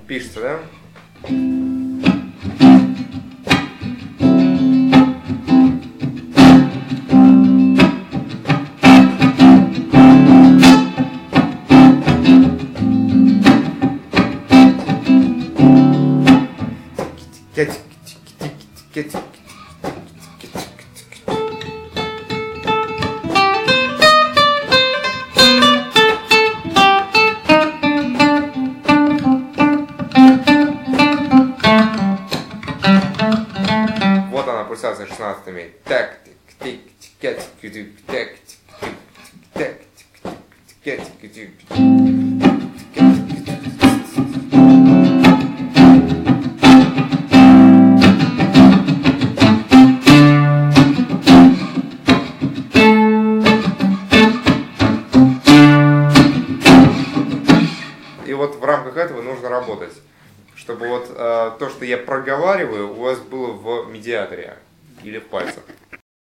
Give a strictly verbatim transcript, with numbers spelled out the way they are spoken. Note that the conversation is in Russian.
Пишется, да? Вот она, пульсация шестнадцатыми. Так, тик, тик, тик, тик, так, так, тик, тик, тик. И вот в рамках этого нужно работать, чтобы вот э, то, что я проговариваю, у вас было в медиаторе или в пальцах.